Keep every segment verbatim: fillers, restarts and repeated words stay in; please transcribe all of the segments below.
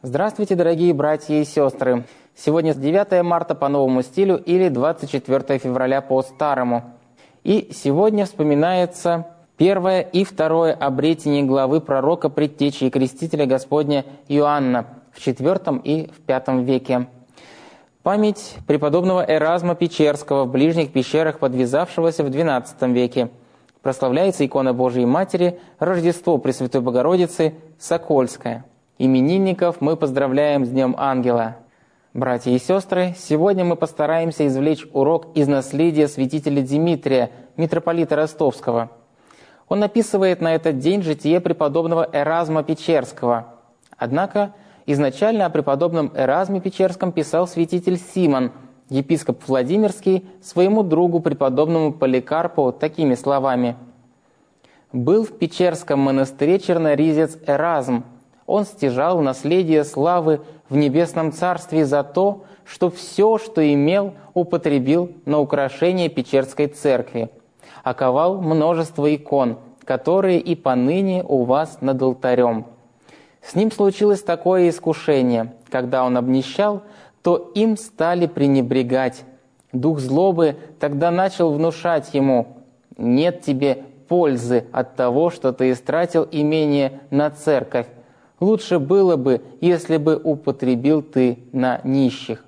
Здравствуйте, дорогие братья и сестры! Сегодня девятое марта по новому стилю или двадцать четвёртое февраля по старому. И сегодня вспоминается первое и второе обретение главы пророка предтечи и крестителя Господня Иоанна в четвёртом и в пятом веке. Память преподобного Эразма Печерского в ближних пещерах, подвязавшегося в двенадцатом веке. Прославляется икона Божией Матери, Рождество Пресвятой Богородицы, Сокольская. Именинников мы поздравляем с Днем Ангела. Братья и сестры, сегодня мы постараемся извлечь урок из наследия святителя Димитрия, митрополита Ростовского. Он описывает на этот день житие преподобного Эразма Печерского. Однако изначально о преподобном Эразме Печерском писал святитель Симон, епископ Владимирский, своему другу преподобному Поликарпу такими словами: «Был в Печерском монастыре черноризец Эразм. Он стяжал наследие славы в небесном царстве за то, что все, что имел, употребил на украшение Печерской церкви, оковал множество икон, которые и поныне у вас над алтарем. С ним случилось такое искушение: когда он обнищал, то им стали пренебрегать. Дух злобы тогда начал внушать ему: нет тебе пользы от того, что ты истратил имение на церковь. Лучше было бы, если бы употребил ты на нищих».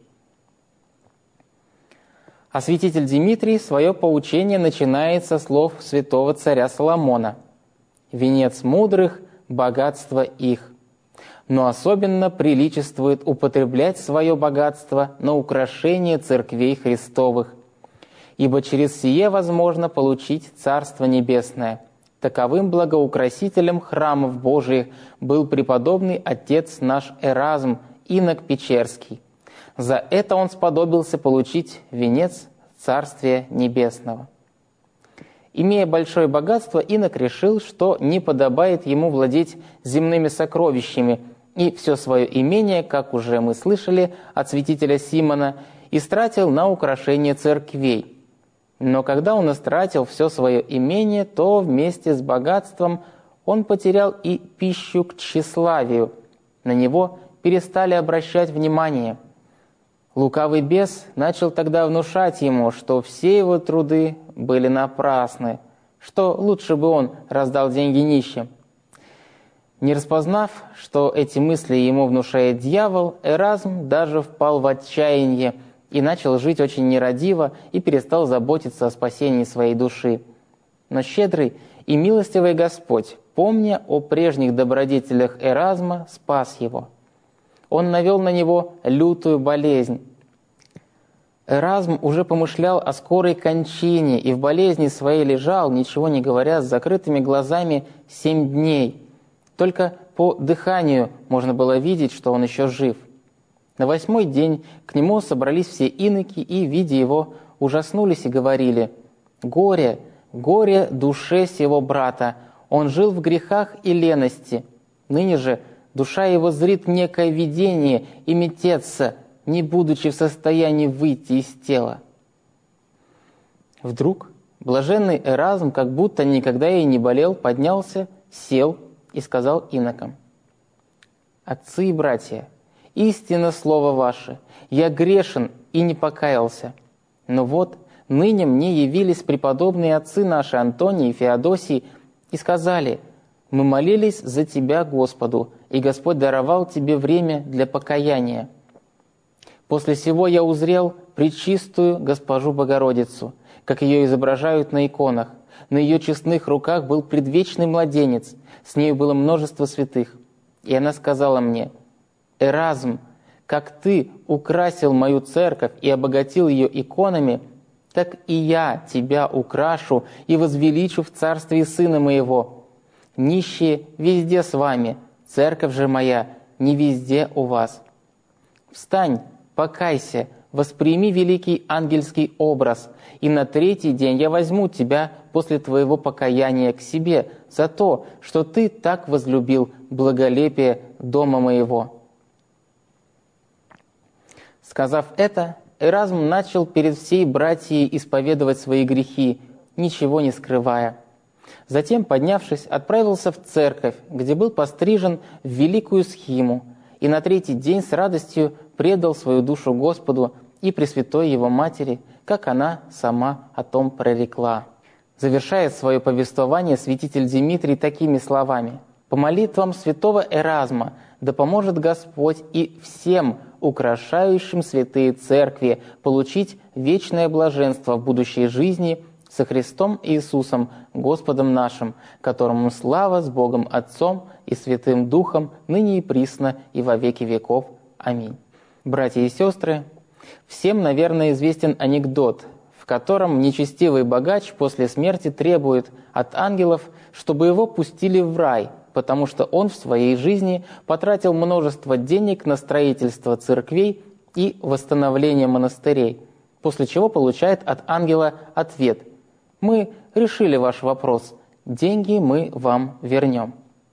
А святитель Димитрий свое поучение начинает со слов святого царя Соломона: «Венец мудрых – богатство их, но особенно приличествует употреблять свое богатство на украшение церквей Христовых, ибо через сие возможно получить Царство Небесное. Таковым благоукрасителем храмов Божиих был преподобный отец наш Эразм, инок Печерский. За это он сподобился получить венец Царствия Небесного». Имея большое богатство, инок решил, что не подобает ему владеть земными сокровищами, и все свое имение, как уже мы слышали от святителя Симона, истратил на украшение церквей. Но когда он истратил все свое имение, то вместе с богатством он потерял и пищу к тщеславию. На него перестали обращать внимание. Лукавый бес начал тогда внушать ему, что все его труды были напрасны, что лучше бы он раздал деньги нищим. Не распознав, что эти мысли ему внушает дьявол, Эразм даже впал в отчаяние и начал жить очень нерадиво и перестал заботиться о спасении своей души. Но щедрый и милостивый Господь, помня о прежних добродетелях Эразма, спас его. Он навел на него лютую болезнь. Эразм уже помышлял о скорой кончине и в болезни своей лежал, ничего не говоря, с закрытыми глазами семь дней. Только по дыханию можно было видеть, что он еще жив. На восьмой день к нему собрались все иноки и, видя его, ужаснулись и говорили: «Горе, горе душе сего брата! Он жил в грехах и лености. Ныне же душа его зрит некое видение и метется, не будучи в состоянии выйти из тела». Вдруг блаженный Эразм, как будто никогда и не болел, поднялся, сел и сказал инокам: «Отцы и братья, истинно слово ваше, я грешен и не покаялся. Но вот ныне мне явились преподобные отцы наши Антоний и Феодосий и сказали: мы молились за тебя Господу, и Господь даровал тебе время для покаяния. После сего я узрел пречистую Госпожу Богородицу, как ее изображают на иконах. На ее честных руках был предвечный младенец, с нею было множество святых. И она сказала мне: Эразм, как ты украсил мою церковь и обогатил ее иконами, так и я тебя украшу и возвеличу в царстве Сына моего. Нищие везде с вами, церковь же моя не везде у вас. Встань, покайся, восприми великий ангельский образ, и на третий день я возьму тебя после твоего покаяния к себе за то, что ты так возлюбил благолепие дома моего». Сказав это, Эразм начал перед всей братьей исповедовать свои грехи, ничего не скрывая. Затем, поднявшись, отправился в церковь, где был пострижен в великую схиму, и на третий день с радостью предал свою душу Господу и Пресвятой Его Матери, как она сама о том прорекла». Завершает свое повествование святитель Димитрий такими словами: «По молитвам святого Эразма да поможет Господь и всем украшающим святые церкви получить вечное блаженство в будущей жизни со Христом Иисусом, Господом нашим, которому слава с Богом Отцом и Святым Духом, ныне и присно, и во веки веков. Аминь». Братья и сестры, всем, наверное, известен анекдот, в котором нечестивый богач после смерти требует от ангелов, чтобы его пустили в рай, потому что он в своей жизни потратил множество денег на строительство церквей и восстановление монастырей, после чего получает от ангела ответ: «Мы решили ваш вопрос, деньги мы вам вернем».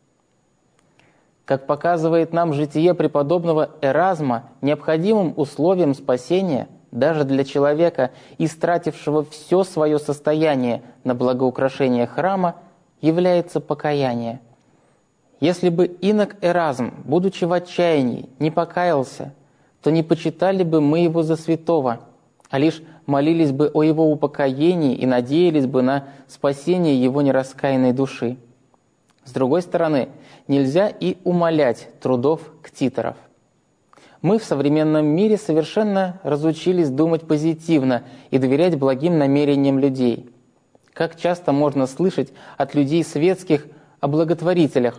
Как показывает нам житие преподобного Эразма, необходимым условием спасения даже для человека, истратившего все свое состояние на благоукрашение храма, является покаяние. Если бы инок Эразм, будучи в отчаянии, не покаялся, то не почитали бы мы его за святого, а лишь молились бы о его упокоении и надеялись бы на спасение его нераскаянной души. С другой стороны, нельзя и умалять трудов ктиторов. Мы в современном мире совершенно разучились думать позитивно и доверять благим намерениям людей. Как часто можно слышать от людей светских о благотворителях: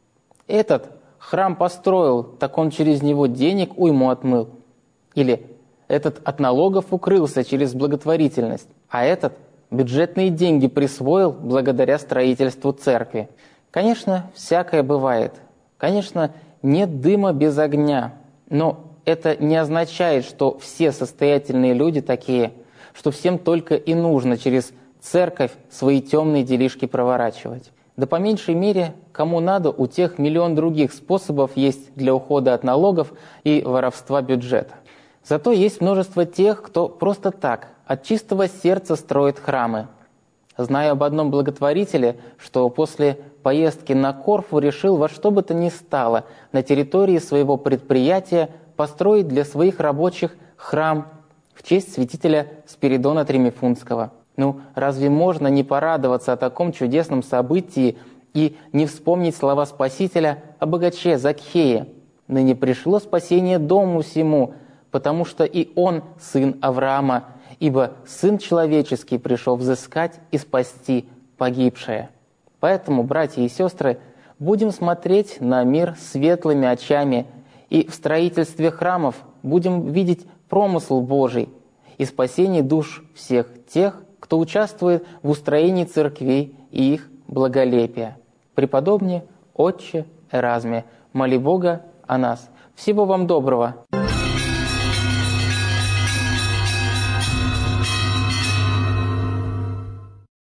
«Этот храм построил, так он через него денег уйму отмыл». Или «Этот от налогов укрылся через благотворительность, а этот бюджетные деньги присвоил благодаря строительству церкви». Конечно, всякое бывает. Конечно, нет дыма без огня. Но это не означает, что все состоятельные люди такие, что всем только и нужно через церковь свои темные делишки проворачивать. Да по меньшей мере, кому надо, у тех миллион других способов есть для ухода от налогов и воровства бюджета. Зато есть множество тех, кто просто так, от чистого сердца строит храмы. Знаю об одном благотворителе, что после поездки на Корфу решил во что бы то ни стало на территории своего предприятия построить для своих рабочих храм в честь святителя Спиридона Тремифунтского. Ну, разве можно не порадоваться о таком чудесном событии и не вспомнить слова Спасителя о богаче Закхее: «Ныне пришло спасение дому сему, потому что и он сын Авраама, ибо Сын Человеческий пришел взыскать и спасти погибшее». Поэтому, братья и сестры, будем смотреть на мир светлыми очами, и в строительстве храмов будем видеть промысл Божий и спасение душ всех тех, кто участвует в устроении церквей и их благолепия. Преподобный отче Эразме, моли Бога о нас. Всего вам доброго!